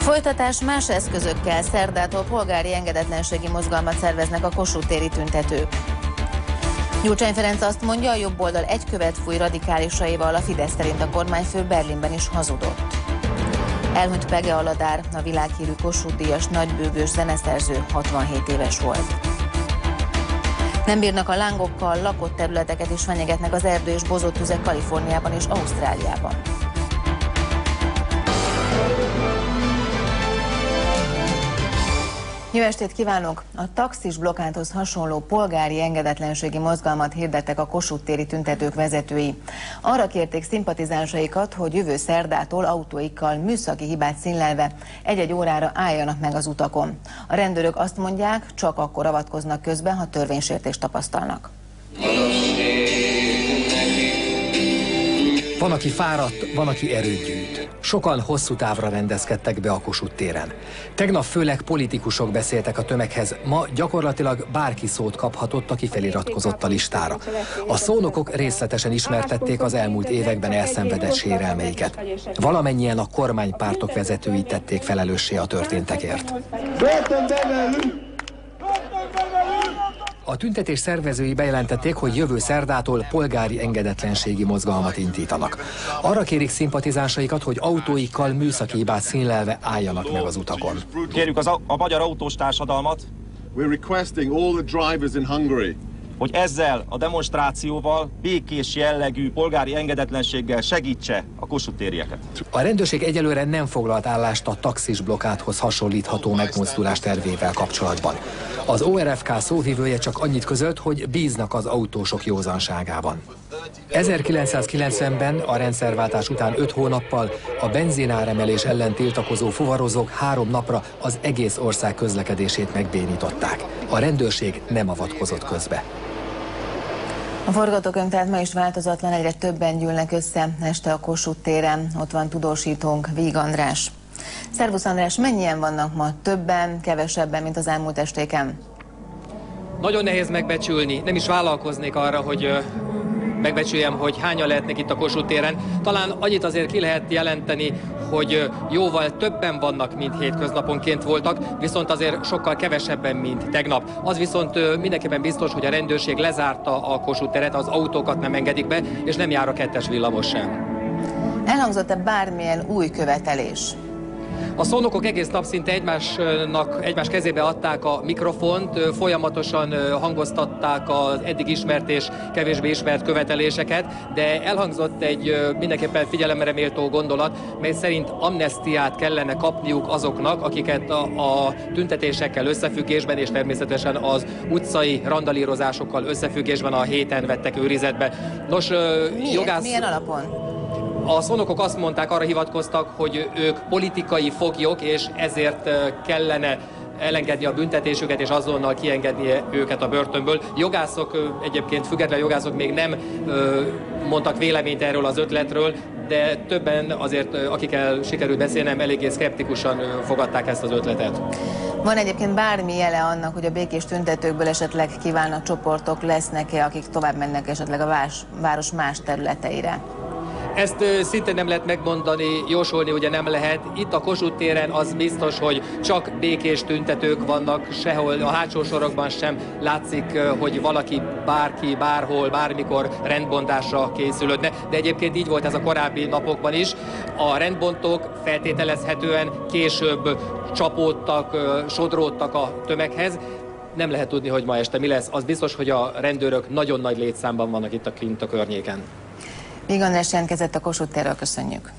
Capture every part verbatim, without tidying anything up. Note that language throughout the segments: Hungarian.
Folytatás más eszközökkel. Szerdától polgári engedetlenségi mozgalmat szerveznek a Kossuth téri tüntetők. Gyurcsány Ferenc azt mondja, a jobb oldal egy követ fúj radikálisaival, a Fidesz szerint a kormányfő Berlinben is hazudott. Elhunyt Pege Aladár, a világhírű Kossuth-díjas nagybőgős zeneszerző, hatvanhét éves volt. Nem bírnak a lángokkal, lakott területeket is fenyegetnek az erdő és bozott tüzek Kaliforniában és Ausztráliában. Jó estét kívánok! A taxis blokkádhoz hasonló polgári engedetlenségi mozgalmat hirdettek a Kossuth téri tüntetők vezetői. Arra kérték szimpatizánsaikat, hogy jövő szerdától autóikkal műszaki hibát színlelve egy-egy órára álljanak meg az utakon. A rendőrök azt mondják, csak akkor avatkoznak közbe, ha törvénysértést tapasztalnak. Van, aki fáradt, van, aki erőt gyűjt. Sokan hosszú távra rendezkedtek be a Kossuth téren. Tegnap főleg politikusok beszéltek a tömeghez, ma gyakorlatilag bárki szót kaphatott, aki feliratkozott a listára. A szónokok részletesen ismertették az elmúlt években elszenvedett sérelmeiket. Valamennyien a kormánypártok vezetői tették felelőssé a történtekért. A tüntetés szervezői bejelentették, hogy jövő szerdától polgári engedetlenségi mozgalmat indítanak. Arra kérik szimpatizánsaikat, hogy autóikkal műszaki hibát színlelve álljanak meg az utakon. Kérjük az a, a magyar autós társadalmat, hogy ezzel a demonstrációval békés jellegű polgári engedetlenséggel segítse a Kossuth térieket. A rendőrség egyelőre nem foglalt állást a taxis blokkádhoz hasonlítható megmozdulás tervével kapcsolatban. Az o er ef ká szóvivője csak annyit közölt, hogy bíznak az autósok józanságában. ezerkilencszázkilencvenben a rendszerváltás után öt hónappal a benzináremelés ellen tiltakozó fuvarozók három napra az egész ország közlekedését megbénították. A rendőrség nem avatkozott közbe. A forgatókönyv tehát ma is változatlan, egyre többen gyűlnek össze este a Kossuth téren. Ott van tudósítónk, Víg András. Szervusz András, mennyien vannak ma? Többen, kevesebben, mint az elmúlt estéken? Nagyon nehéz megbecsülni, nem is vállalkoznék arra, hogy megbecsüljem, hogy hányan lehetnek itt a Kossuth téren. Talán annyit azért ki lehet jelenteni, hogy jóval többen vannak, mint hétköznaponként voltak, viszont azért sokkal kevesebben, mint tegnap. Az viszont mindenképpen biztos, hogy a rendőrség lezárta a Kossuth teret, az autókat nem engedik be, és nem jár a kettes villamos sem. Elhangzott-e bármilyen új követelés? A szónokok egész nap szinte egymásnak, egymás kezébe adták a mikrofont, folyamatosan hangoztatták az eddig ismert és kevésbé ismert követeléseket, de elhangzott egy mindenképpen figyelemre méltó gondolat, mely szerint amnesztiát kellene kapniuk azoknak, akiket a, a tüntetésekkel összefüggésben és természetesen az utcai randalírozásokkal összefüggésben a héten vettek őrizetbe. Nos, Miért? jogász... Milyen alapon? A szónokok azt mondták, arra hivatkoztak, hogy ők politikai foglyok, és ezért kellene elengedni a büntetésüket, és azonnal kiengedni őket a börtönből. Jogászok, egyébként független jogászok még nem mondtak véleményt erről az ötletről, de többen azért, akikkel sikerült beszélnem, eléggé szkeptikusan fogadták ezt az ötletet. Van egyébként bármi jele annak, hogy a békés tüntetőkből esetleg kívánnak csoportok lesznek-e, akik tovább mennek esetleg a város más területeire? Ezt szintén nem lehet megmondani, jósolni ugye nem lehet. Itt a Kossuth téren az biztos, hogy csak békés tüntetők vannak, sehol a hátsó sorokban sem látszik, hogy valaki, bárki, bárhol, bármikor rendbontásra készülődne. De egyébként így volt ez a korábbi napokban is. A rendbontók feltételezhetően később csapódtak, sodródtak a tömeghez. Nem lehet tudni, hogy ma este mi lesz. Az biztos, hogy a rendőrök nagyon nagy létszámban vannak itt a, kint a környéken. Víg András jelentkezett a Kossuth térről, köszönjük.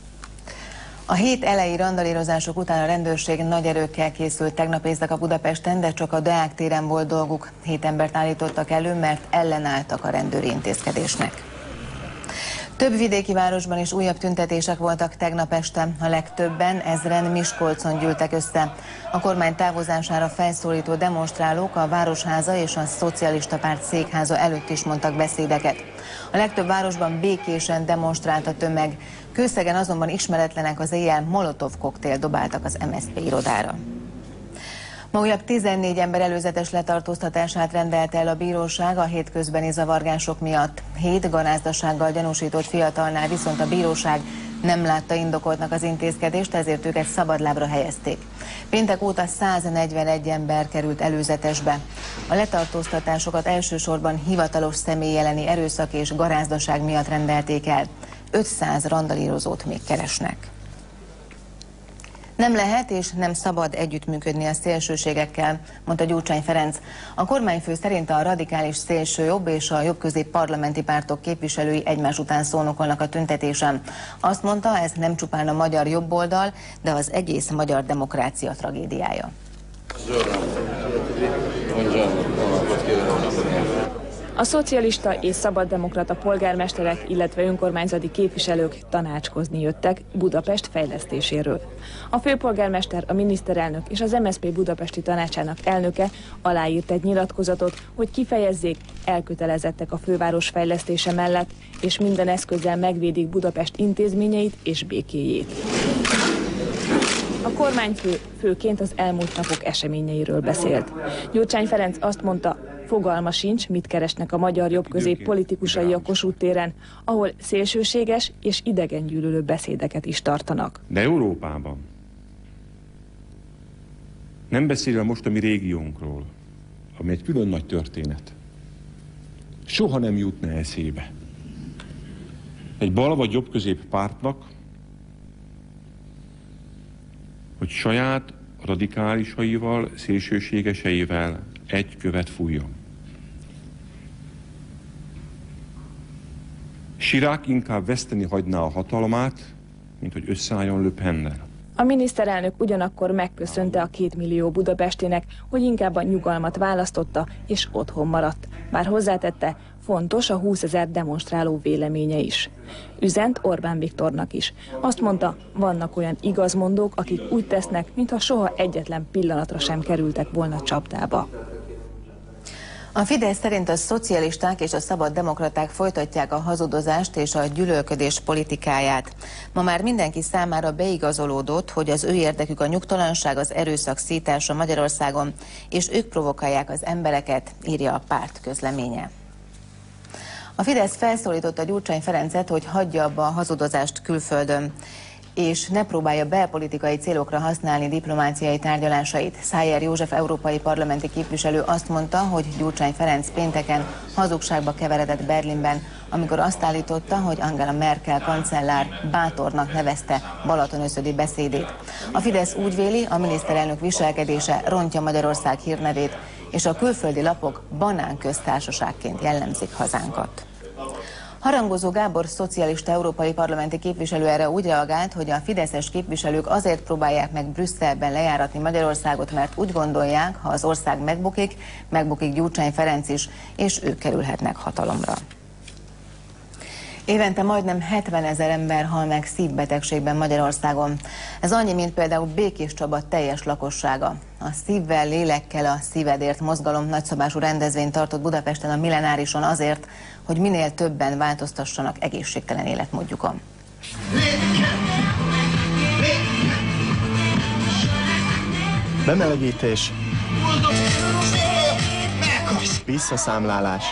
A hét elejé randalírozások után a rendőrség nagy erőkkel készült tegnap éjszaka Budapesten, de csak a Deák téren volt dolguk. Hét embert állítottak elő, mert ellenálltak a rendőri intézkedésnek. Több vidéki városban is újabb tüntetések voltak tegnap este. A legtöbben ezren Miskolcon gyűltek össze. A kormány távozására felszólító demonstrálók a Városháza és a Szocialista Párt székháza előtt is mondtak beszédeket. A legtöbb városban békésen demonstrált a tömeg. Kőszegen azonban ismeretlenek az éjjel molotov koktélt dobáltak az em es zé pé irodára. Ma újabb tizennégy ember előzetes letartóztatását rendelte el a bíróság a hétközbeni zavargások miatt. Hét garázdasággal gyanúsított fiatalnál viszont a bíróság nem látta indokoltnak az intézkedést, ezért őket szabadlábra helyezték. Péntek óta száznegyvenegy ember került előzetesbe. A letartóztatásokat elsősorban hivatalos személy elleni erőszak és garázdaság miatt rendelték el. ötszáz randalírozót még keresnek. Nem lehet és nem szabad együttműködni a szélsőségekkel, mondta Gyurcsány Ferenc. A kormányfő szerint a radikális szélsőjobb és a jobbközép parlamenti pártok képviselői egymás után szónokolnak a tüntetésen. Azt mondta, ez nem csupán a magyar jobboldal, de az egész magyar demokrácia tragédiája. A szocialista és szabaddemokrata polgármesterek, illetve önkormányzati képviselők tanácskozni jöttek Budapest fejlesztéséről. A főpolgármester, a miniszterelnök és az em es zé pé budapesti tanácsának elnöke aláírt egy nyilatkozatot, hogy kifejezzék, elkötelezettek a főváros fejlesztése mellett, és minden eszközzel megvédik Budapest intézményeit és békéjét. A kormányfő főként az elmúlt napok eseményeiről beszélt. Gyurcsány Ferenc azt mondta, fogalma sincs, mit keresnek a magyar jobbközép politikusai a Kossuth téren, ahol szélsőséges és idegengyűlölő beszédeket is tartanak. De Európában, nem beszélve most a mi régiónkról, ami egy külön nagy történet, soha nem jutna eszébe egy bal vagy jobbközép pártnak, hogy saját radikálisaival, szélsőségeseivel egy követ fújjon. Chirac inkább veszteni hagyná a hatalmát, mint hogy összeálljon Le Pennel. A miniszterelnök ugyanakkor megköszönte a két millió budapestinek, hogy inkább a nyugalmat választotta és otthon maradt. Bár hozzátette, fontos a húszezer demonstráló véleménye is. Üzent Orbán Viktornak is. Azt mondta, vannak olyan igazmondók, akik úgy tesznek, mintha soha egyetlen pillanatra sem kerültek volna csapdába. A Fidesz szerint a szocialisták és a szabaddemokraták folytatják a hazudozást és a gyűlölködés politikáját. Ma már mindenki számára beigazolódott, hogy az ő érdekük a nyugtalanság, az erőszak szítása Magyarországon, és ők provokálják az embereket, írja a párt közleménye. A Fidesz felszólította Gyurcsány Ferencet, hogy hagyja abba a hazudozást külföldön, és ne próbálja belpolitikai célokra használni diplomáciai tárgyalásait. Szájer József európai parlamenti képviselő azt mondta, hogy Gyurcsány Ferenc pénteken hazugságba keveredett Berlinben, amikor azt állította, hogy Angela Merkel kancellár bátornak nevezte balatonöszödi beszédét. A Fidesz úgy véli, a miniszterelnök viselkedése rontja Magyarország hírnevét, és a külföldi lapok banánköztársaságként jellemzik hazánkat. Harangozó Gábor szocialista európai parlamenti képviselő erre úgy reagált, hogy a fideszes képviselők azért próbálják meg Brüsszelben lejáratni Magyarországot, mert úgy gondolják, ha az ország megbukik, megbukik Gyurcsány Ferenc is, és ők kerülhetnek hatalomra. Évente majdnem hetvenezer ember hal meg szívbetegségben Magyarországon. Ez annyi, mint például Békés Csaba teljes lakossága. A Szívvel, lélekkel a szívedért mozgalom nagyszabású rendezvényt tartott Budapesten a Millenárison azért, hogy minél többen változtassanak egészségtelen életmódjukon. Bemelegítés, visszaszámlálás,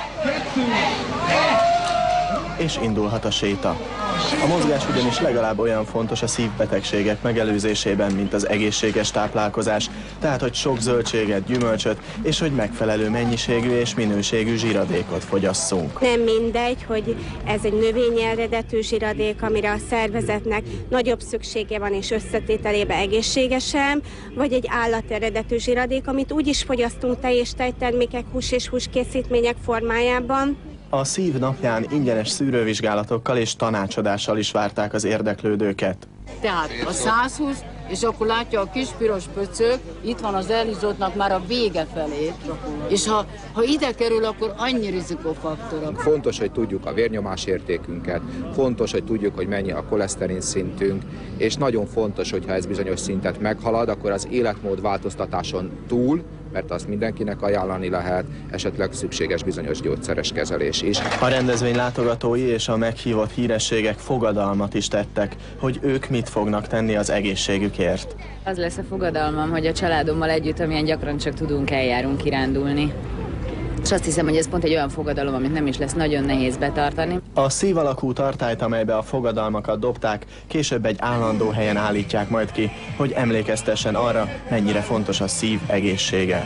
és indulhat a séta. A mozgás ugyanis legalább olyan fontos a szívbetegségek megelőzésében, mint az egészséges táplálkozás, tehát hogy sok zöldséget, gyümölcsöt, és hogy megfelelő mennyiségű és minőségű zsiradékot fogyasszunk. Nem mindegy, hogy ez egy növényi eredetű zsiradék, amire a szervezetnek nagyobb szüksége van és összetételében egészségesen, vagy egy állateredetű zsiradék, amit úgy is fogyasztunk tej és tejtermékek, hús és húskészítmények formájában. A Szív napján ingyenes szűrővizsgálatokkal és tanácsadással is várták az érdeklődőket. Tehát a száz húsz, és akkor látja a kis piros pöcög, itt van az elhízottnak már a vége felé, és ha, ha ide kerül, akkor annyi rizikófaktor. Fontos, hogy tudjuk a vérnyomás értékünket, fontos, hogy tudjuk, hogy mennyi a koleszterin szintünk, és nagyon fontos, hogyha ez bizonyos szintet meghalad, akkor az életmód változtatáson túl, mert azt mindenkinek ajánlani lehet, esetleg szükséges bizonyos gyógyszeres kezelés is. A rendezvény látogatói és a meghívott hírességek fogadalmat is tettek, hogy ők mit fognak tenni az egészségükért. Az lesz a fogadalmam, hogy a családommal együtt, amilyen gyakran csak tudunk, eljárunk kirándulni. És azt hiszem, hogy ez pont egy olyan fogadalom, amit nem is lesz nagyon nehéz betartani. A szív alakú tartályt, amelybe a fogadalmakat dobták, később egy állandó helyen állítják majd ki, hogy emlékeztessen arra, mennyire fontos a szív egészsége.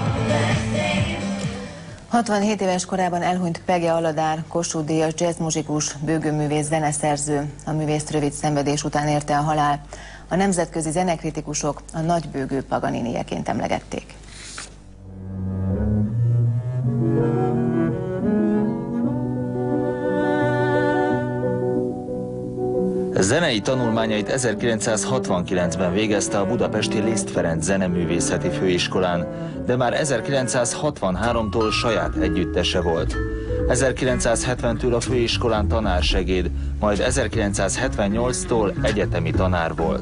hatvanhét éves korában elhunyt Pege Aladár, Kossuth-díjas jazzmuzsikus, bőgőművész, zeneszerző. A művész rövid szenvedés után érte a halál. A nemzetközi zenekritikusok a nagybőgő Paganinieként emlegették. Zenei tanulmányait ezerkilencszázhatvankilencben végezte a budapesti Liszt Ferenc zeneművészeti főiskolán, de már ezerkilencszázhatvanháromtól saját együttese volt. ezerkilencszázhetventől a főiskolán tanársegéd, majd ezerkilencszázhetvennyolctól egyetemi tanár volt.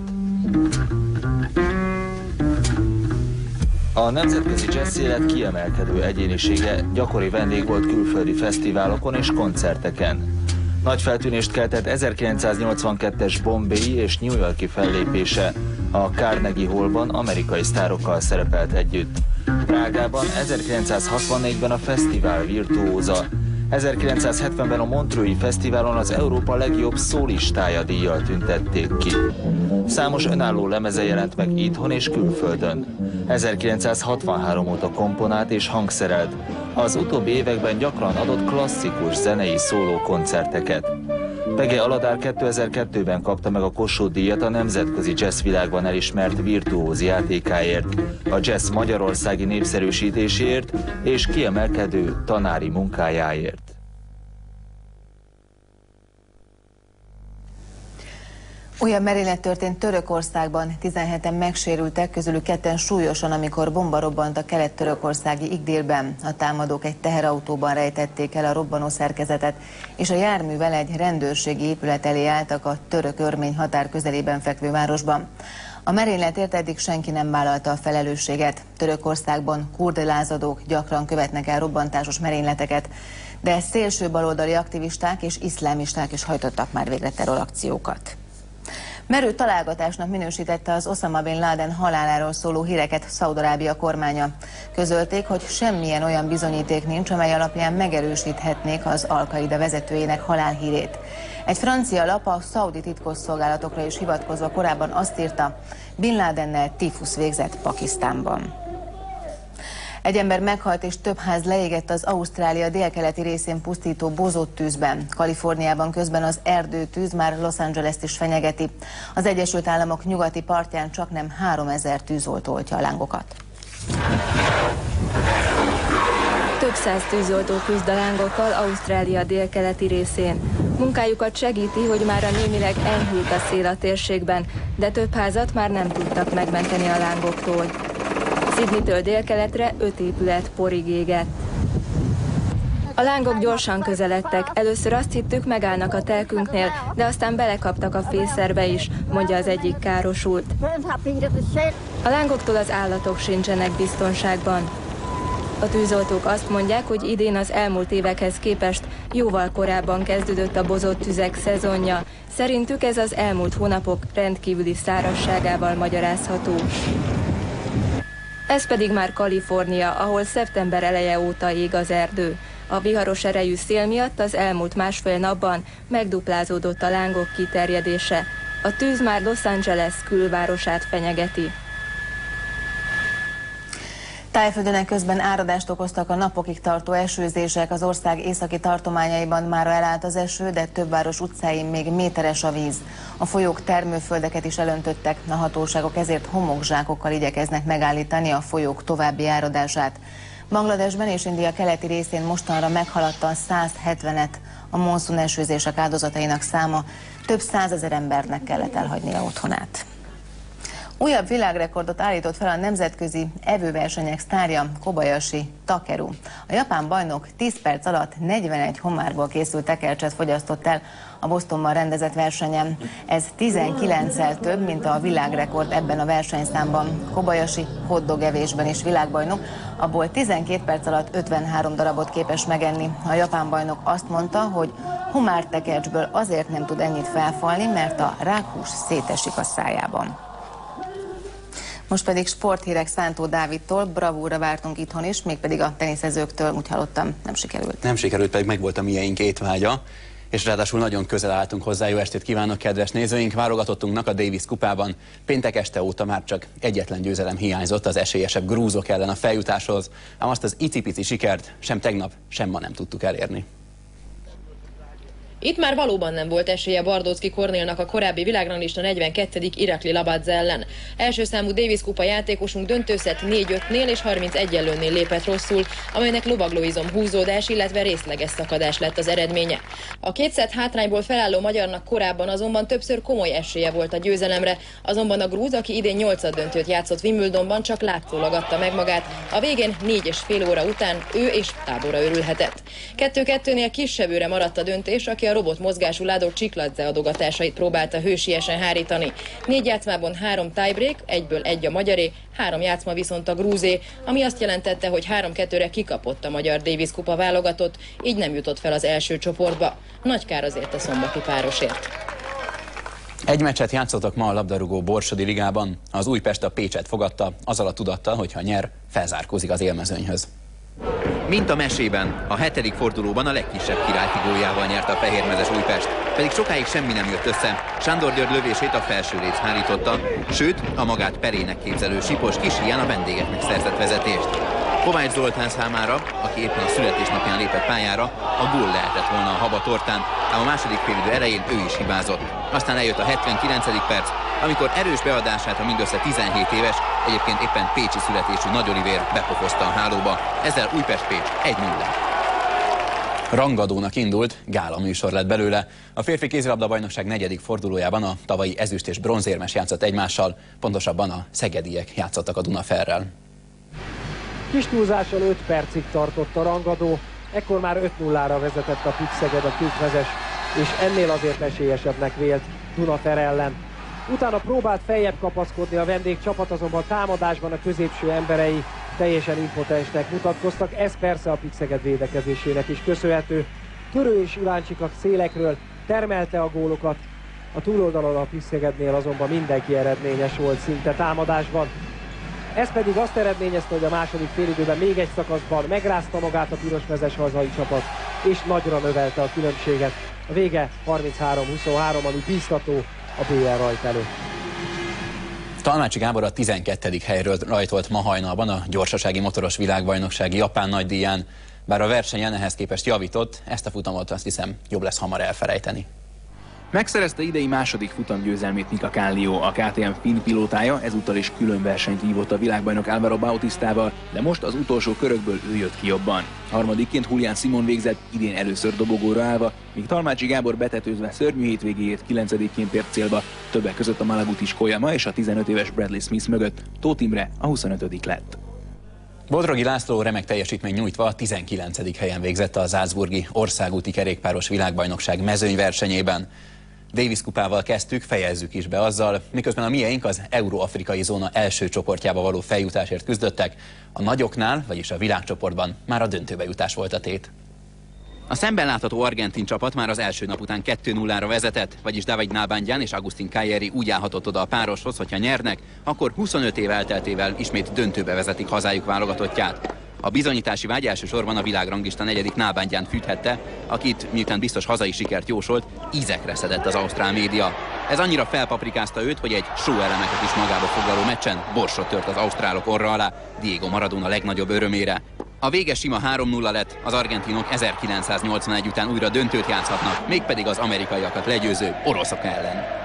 A nemzetközi jazz élet kiemelkedő egyénisége, gyakori vendég volt külföldi fesztiválokon és koncerteken. Nagy feltűnést keltett ezerkilencszáznyolcvankettes bombay és New York-i fellépése. A Carnegie Hallban amerikai sztárokkal szerepelt együtt. Prágában ezerkilencszázhatvannégyben a fesztivál virtuóza. ezerkilencszázhetvenben a Montreux-i fesztiválon az Európa legjobb szólistája díjjal tüntették ki. Számos önálló lemeze jelent meg itthon és külföldön. ezerkilencszázhatvanhárom óta komponált és hangszerelt. Az utóbbi években gyakran adott klasszikus zenei szólókoncerteket. Pege Aladár kétezer-kettőben kapta meg a Kossuth-díjat a nemzetközi jazzvilágban elismert virtuóz játékáért, a jazz magyarországi népszerűsítéséért és kiemelkedő tanári munkájáért. Újabb merénylet történt Törökországban, tizenheten megsérültek, közülük ketten súlyosan, amikor bomba robbant a kelet-törökországi Igdilben. A támadók egy teherautóban rejtették el a robbanó szerkezetet, és a járművel egy rendőrségi épület elé álltak a török-örmény határ közelében fekvő városban. A merényletért eddig senki nem vállalta a felelősséget. Törökországban kurd lázadók gyakran követnek el robbantásos merényleteket, de szélső baloldali aktivisták és iszlámisták is hajtottak már végre terrorakciókat. Merő találgatásnak minősítette az Osama Bin Laden haláláról szóló híreket Szaúd-Arábia kormánya. Közölték, hogy semmilyen olyan bizonyíték nincs, amely alapján megerősíthetnék az Al-Qaida vezetőjének halálhírét. Egy francia lap a szaudi titkosszolgálatokra is hivatkozva korábban azt írta, Bin Ladennel tífusz végzett Pakisztánban. Egy ember meghalt és több ház leégett az Ausztrália délkeleti részén pusztító bozott tűzben. Kaliforniában közben az erdőtűz már Los Angeles-t is fenyegeti. Az Egyesült Államok nyugati partján csaknem háromezer tűzoltó oltja a lángokat. Több száz tűzoltó küzd a lángokkal Ausztrália délkeleti részén. Munkájukat segíti, hogy már a némileg enyhült a szél a térségben, de több házat már nem tudtak megmenteni a lángoktól. Sydneytől délkeletre öt épület porig égett. A lángok gyorsan közeledtek, először azt hittük, megállnak a telkünknél, de aztán belekaptak a fészerbe is, mondja az egyik károsult. A lángoktól az állatok sincsenek biztonságban. A tűzoltók azt mondják, hogy idén az elmúlt évekhez képest jóval korábban kezdődött a bozott tüzek szezonja. Szerintük ez az elmúlt hónapok rendkívüli szárazságával magyarázható. Ez pedig már Kalifornia, ahol szeptember eleje óta ég az erdő. A viharos erejű szél miatt az elmúlt másfél napban megduplázódott a lángok kiterjedése. A tűz már Los Angeles külvárosát fenyegeti. Tájföldön közben áradást okoztak a napokig tartó esőzések. Az ország északi tartományaiban mára elállt az eső, de több város utcáin még méteres a víz. A folyók termőföldeket is elöntöttek, a hatóságok ezért homokzsákokkal igyekeznek megállítani a folyók további áradását. Bangladesben és India keleti részén mostanra meghaladta a száz hetvenet a monszun esőzések áldozatainak száma. Több százezer embernek kellett elhagynia otthonát. Újabb világrekordot állított fel a nemzetközi evőversenyek sztárja, Kobayashi Takeru. A japán bajnok tíz perc alatt negyvenegy homárból készült tekercset fogyasztott el a Bostonban rendezett versenyen. Ez tizenkilenccel több, mint a világrekord ebben a versenyszámban. Kobayashi hotdog evésben is világbajnok, abból tizenkét perc alatt ötvenhárom darabot képes megenni. A japán bajnok azt mondta, hogy homártekercsből azért nem tud ennyit felfalni, mert a rákhús szétesik a szájában. Most pedig sporthírek Szántó Dávidtól, bravúra vártunk itthon is, mégpedig a teniszezőktől, úgy hallottam, nem sikerült. Nem sikerült, pedig megvolt a mieink étvágya, és ráadásul nagyon közel álltunk hozzá. Jó estét kívánok, kedves nézőink! Válogatottunknak a Davis kupában péntek este óta már csak egyetlen győzelem hiányzott az esélyesebb grúzok ellen a feljutáshoz, ám azt az icipici sikert sem tegnap, sem ma nem tudtuk elérni. Itt már valóban nem volt esélye Bardóczky Kornélnak a korábbi világranglista negyvenkettedik Irakli Labadze ellen. Első számú Davis kupa játékosunk döntőszett négy ötnél és harmincegy előnél lépett rosszul, amelynek lovaglóizom húzódás, illetve részleges szakadás lett az eredménye. A két szett hátrányból felálló magyarnak korábban azonban többször komoly esélye volt a győzelemre, azonban a grúz, aki idén nyolcad döntőt játszott Wimbledonban, csak látszólag adta meg magát. A végén négy és fél óra után ő és tábora örülhetett. kettő-kettőnél kisebbőre maradt a döntés, aki a robot mozgású Ládor Csikladze adogatásait próbálta hősiesen hárítani. Négy játszmában három tiebreak, egyből egy a magyaré, három játszma viszont a grúzé, ami azt jelentette, hogy három kettőre kikapott a magyar Davis kupa válogatott, így nem jutott fel az első csoportba. Nagy kár azért a szombati párosért. Egy meccset játszottak ma a labdarúgó Borsodi ligában. Az Újpest a Pécset fogadta, azzal a tudattal, hogy ha nyer, felzárkózik az élmezőnyhöz. Mint a mesében, a hetedik fordulóban a legkisebb királyti góljával nyert a fehérmezes Újpest, pedig sokáig semmi nem jött össze. Sándor György lövését a felső léc hárította, sőt, a magát perének képzelő Sipos kis híján a vendégeknek szerzett vezetést. Kovács Zoltán számára, aki éppen a születésnapján lépett pályára, a gól lehetett volna a haba tortán, ám a második félidő elején ő is hibázott. Aztán eljött a hetvenkilencedik perc, amikor erős beadását a mindössze tizenhét éves, egyébként éppen pécsi születésű Nagy Olivér bepofozta a hálóba. Ezzel Újpest-Pécs egy nulla. Rangadónak indult, gála műsor lett belőle. A férfi kézilabda-bajnokság negyedik fordulójában a tavalyi ezüst és bronzérmes játszott egymással, pontosabban a szegediek játszottak a Dunaferrel. Kis túlzással öt percig tartott a rangadó, ekkor már öt nullára vezetett a Pükszeged a kékmezes, és ennél azért esélyesebbnek vélt Dunafer ellen. Utána próbált feljebb kapaszkodni a vendégcsapat, azonban támadásban a középső emberei teljesen impotensnek mutatkoztak, ez persze a Pükszeged védekezésének is köszönhető. Törő és Iváncsika szélekről termelte a gólokat, a túloldalon a Pükszegednél azonban mindenki eredményes volt szinte támadásban. Ez pedig azt eredményezte, hogy a második félidőben még egy szakaszban megrázta magát a pirosmezes hazai csapat, és nagyra növelte a különbséget. A vége harminchárom huszonhárom, ami bíztató a bé el rajt előtt. Talmácsi Gábor a tizenkettedik helyről rajtolt ma hajnalban a gyorsasági motoros világbajnoksági japán nagydíján. Bár a versenyen ehhez képest javított, ezt a futamot azt hiszem jobb lesz hamar elfelejteni. Megszerezte idei második futamgyőzelmét Mika Kallio, a ká té em finn pilótája, ezúttal is külön versenyt vívott a világbajnok Álvaro Bautistával, de most az utolsó körökből ő jött ki jobban. Harmadikként Julián Simon végzett, idén először dobogóra állva, míg Talmácsi Gábor betetőzve szörnyű hétvégéjét kilencedikként ért célba, többek között a Malagutis Kolyama és a tizenöt éves Bradley Smith mögött. Tóth Imre a huszonötödik lett. Bodrogi László remek teljesítmény nyújtva a tizenkilencedik helyen végzett a Salzburgi országúti kerékpáros világbajnokság mezőnyversenyében. Davis kupával kezdtük, fejezzük is be azzal, miközben a mieink az euró-afrikai zóna első csoportjába való feljutásért küzdöttek, a nagyoknál, vagyis a világcsoportban már a döntőbe jutás volt a tét. A szemben látható argentin csapat már az első nap után kettő nullára vezetett, vagyis David Nalbandian és Agustin Cagliari úgy állhatott oda a pároshoz, hogyha nyernek, akkor huszonöt év elteltével ismét döntőbe vezetik hazájuk válogatottját. A bizonyítási vágy elsősorban a világranglista negyedik Nalbandian fűthette, akit miután biztos hazai sikert jósolt, ízekre szedett az ausztrál média. Ez annyira felpaprikázta őt, hogy egy show elemeket is magába foglaló meccsen borsot tört az ausztrálok orra alá, Diego Maradona legnagyobb örömére. A vége sima három nulla lett, az argentinok ezerkilencszáznyolcvanegy után újra döntőt játszhatnak, mégpedig az amerikaiakat legyőző oroszok ellen.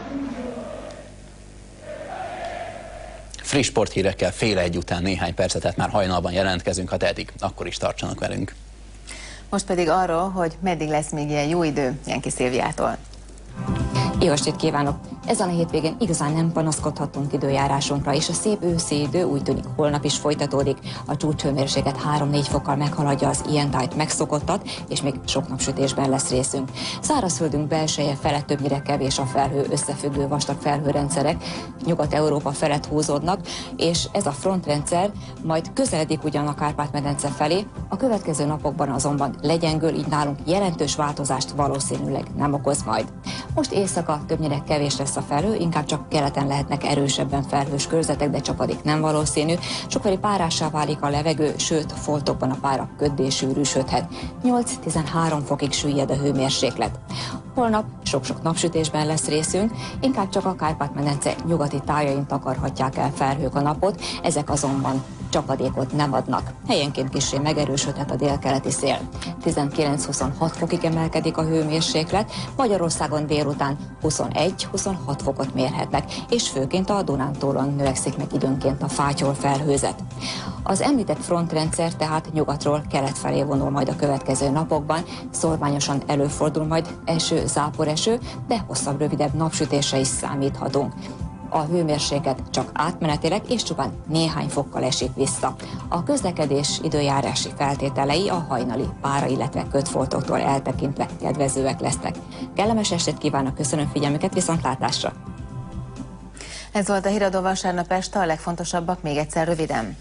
Friss sporthírekkel fél egy után néhány percet már hajnalban jelentkezünk, ha tehetik, akkor is tartsanak velünk. Most pedig arról, hogy meddig lesz még ilyen jó idő, Jenki Szilviától. Jó estét kívánok! Ezen a hétvégén igazán nem panaszkodhatunk időjárásunkra, és a szép őszi idő úgy tűnik holnap is folytatódik. A csúcshőmérséklet három-négy fokkal meghaladja az ilyen tájt megszokottat, és még sok napsütésben lesz részünk. Szárazföldünk belseje felett többnyire kevés a felhő, összefüggő vastag felhőrendszerek Nyugat-Európa felett húzódnak, és ez a frontrendszer majd közeledik ugyan a Kárpát-medence felé, a következő napokban azonban legyengül, így nálunk jelentős változást valószínűleg nem okoz majd. Most éjszaka többnyire kevés lesz lesz a felhő, inkább csak keleten lehetnek erősebben felhős körzetek, de csapadék nem valószínű. Sokfelé párássá válik a levegő, sőt, foltokban a pára köddé sűrűsödhet. nyolc-tizenhárom fokig süllyed a hőmérséklet. Holnap sok-sok napsütésben lesz részünk, inkább csak a Kárpát-medence nyugati tájain takarhatják el felhők a napot, ezek azonban csapadékot nem adnak. Helyenként kissé megerősödhet a délkeleti szél. tizenkilenc-huszonhat fokig emelkedik a hőmérséklet, Magyarországon délután huszonegy-huszonhat fokot mérhetnek, és főként a Dunántúlon növekszik meg időnként a fátyol felhőzet. Az említett frontrendszer tehát nyugatról kelet felé vonul majd a következő napokban, szorványosan előfordul majd eső, záporeső, de hosszabb, rövidebb napsütésre is számíthatunk. A hőmérséklet csak átmenetileg és csupán néhány fokkal esik vissza. A közlekedés időjárási feltételei a hajnali pára, illetve kötfoltoktól eltekintve kedvezőek lesznek. Kellemes estét kívánok, köszönöm figyelmüket, viszontlátásra! Ez volt a Híradó vasárnap este, a legfontosabbak még egyszer röviden.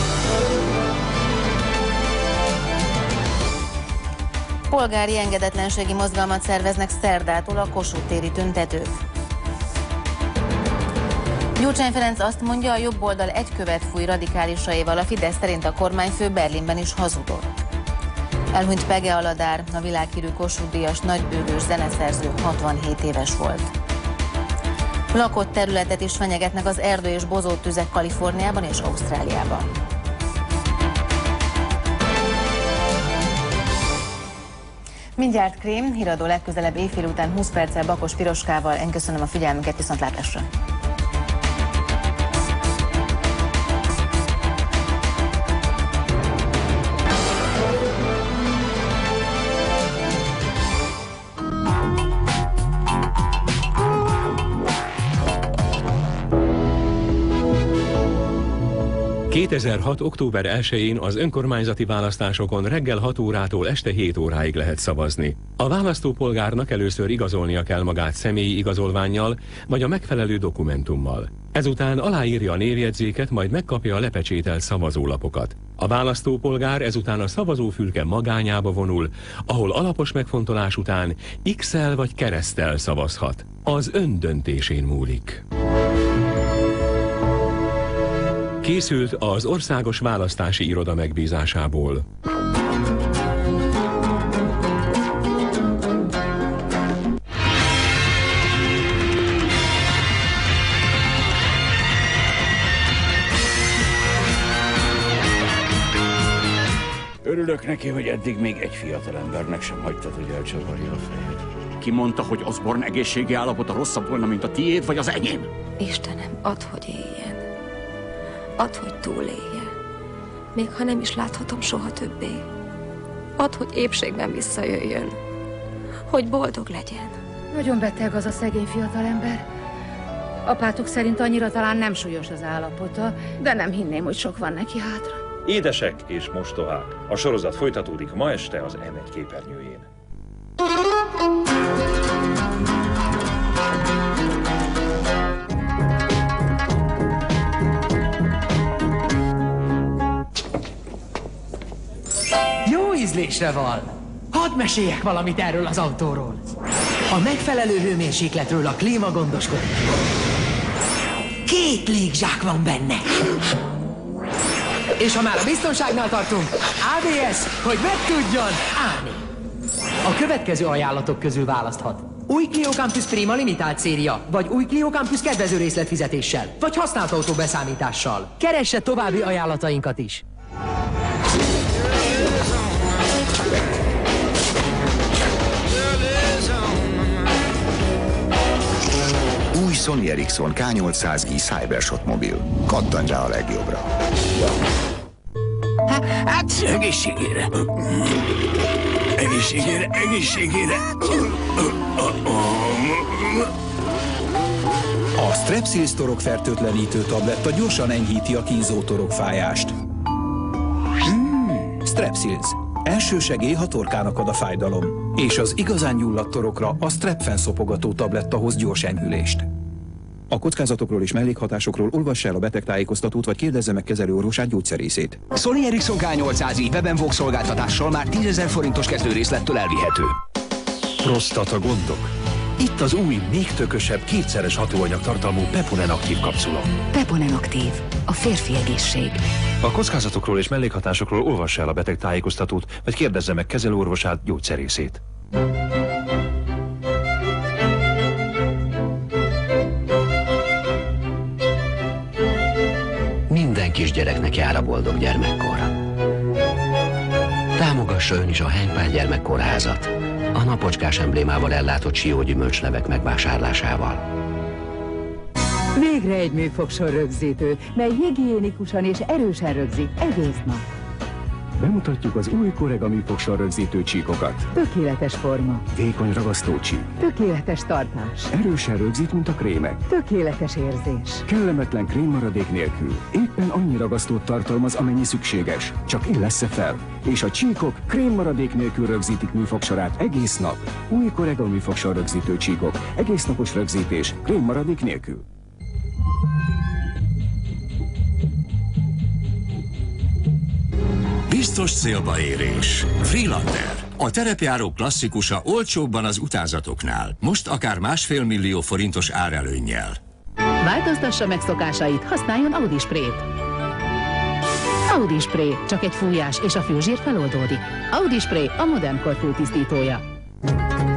Polgári engedetlenségi mozgalmat szerveznek szerdától a Kossuth téri tüntetők. Gyurcsány Ferenc azt mondja, a jobb oldal egy követ fúj radikálisaival, a Fidesz szerint a kormányfő Berlinben is hazudott. Elhunyt Pege Aladár, a világhírű Kossuth-díjas nagybőgős zeneszerző, hatvanhét éves volt. Lakott területet is fenyegetnek az erdő- és bozóttüzek Kaliforniában és Ausztráliában. Mindjárt Krém, Híradó legközelebb éjfél után húsz perccel Bakos Piroskával. Én köszönöm a figyelmüket, viszontlátásra! kétezer-hat. október elsején az önkormányzati választásokon reggel hat órától este hét óráig lehet szavazni. A választópolgárnak először igazolnia kell magát személyi igazolvánnyal, vagy a megfelelő dokumentummal. Ezután aláírja a névjegyzéket, majd megkapja a lepecsételt szavazólapokat. A választópolgár ezután a szavazófülke magányába vonul, ahol alapos megfontolás után X-el vagy kereszttel szavazhat. Az ön döntésén múlik. Készült az Országos Választási Iroda megbízásából. Örülök neki, hogy eddig még egy fiatalembernek sem hagytad, hogy elcsavarja a fejed. Ki mondta, hogy Osborne egészségi állapota rosszabb volna, mint a tiéd vagy az enyém? Istenem, add, hogy éljen. Add, hogy túlélje. Még ha nem is láthatom soha többé. Add, hogy épségben visszajöjjön. Hogy boldog legyen. Nagyon beteg az a szegény fiatalember. Apátok szerint annyira talán nem súlyos az állapota, de nem hinném, hogy sok van neki hátra. Édesek és mostohák. A sorozat folytatódik ma este az em egy képernyőjén. Jó ízlésre van! Hadd meséljek valamit erről az autóról. A megfelelő hőmérsékletről a klíma gondoskodik. Két légzsák van benne. És ha már a biztonságnál tartunk, á bé es, hogy meg tudjon állni. A következő ajánlatok közül választhat. Új Clio Campus Prima limitált széria, vagy új Clio Campus kedvező részletfizetéssel, vagy használt autó beszámítással. Keresse további ajánlatainkat is. Új Sony Ericsson ká nyolcszáz i Cybershot mobil. Kattanj rá a legjobbra. Hát, egészségére. Egészségére, egészségére. A Strepsils torokfertőtlenítő tabletta gyorsan enyhíti a kínzó torokfájást. Hmm. Strepsils. Első segély, ha torkának ad a fájdalom. És az igazán gyulladt torokra a Strepfen szopogató tabletta hoz gyors enyhülést. A kockázatokról és mellékhatásokról olvass el a betegtájékoztatót, vagy kérdezze meg kezelőorvosát, gyógyszerészét. Sony Ericsson ká nyolcszáz i Web-en szolgáltatással már tízezer forintos kezdőrészlettől elvihető. Prostata gondok. Itt az új, még tökösebb, kétszeres hatóanyag tartalmú Peponen aktív kapszula. Peponen aktív. A férfi egészség. A kockázatokról és mellékhatásokról olvassa el a betegtájékoztatót, vagy kérdezze meg kezelőorvosát, gyógyszerészét. Minden kisgyereknek jár a boldog gyermekkor. Támogassa ön is a Henypál Gyermekkórházat a napocskás emblémával ellátott siógyümölcslevek megvásárlásával. Végre egy műfogsor rögzítő, mely higiénikusan és erősen rögzít egész nap. Bemutatjuk az új Corega műfogsor rögzítő csíkokat. Tökéletes forma. Vékony ragasztó csík. Tökéletes tartás. Erősen rögzít, mint a krémek. Tökéletes érzés. Kellemetlen krémmaradék nélkül. Éppen annyi ragasztót tartalmaz, amennyi szükséges. Csak illessze fel. És a csíkok krémmaradék nélkül rögzítik műfogsorát egész nap. Új Corega műfogsor rögzítő csíkok. Egész napos rögzítés. Krémmaradék nélkül. Biztos célba érés. Freelander. A terepjáró klasszikusa olcsóbban az utázatoknál. Most akár másfél millió forintos árelőnnyel. Változtassa meg szokásait, használjon Audi Spray-t. Audi Spray, csak egy fújás és a főzsír feloldódik. Audi Spray a modern kor fültisztítója.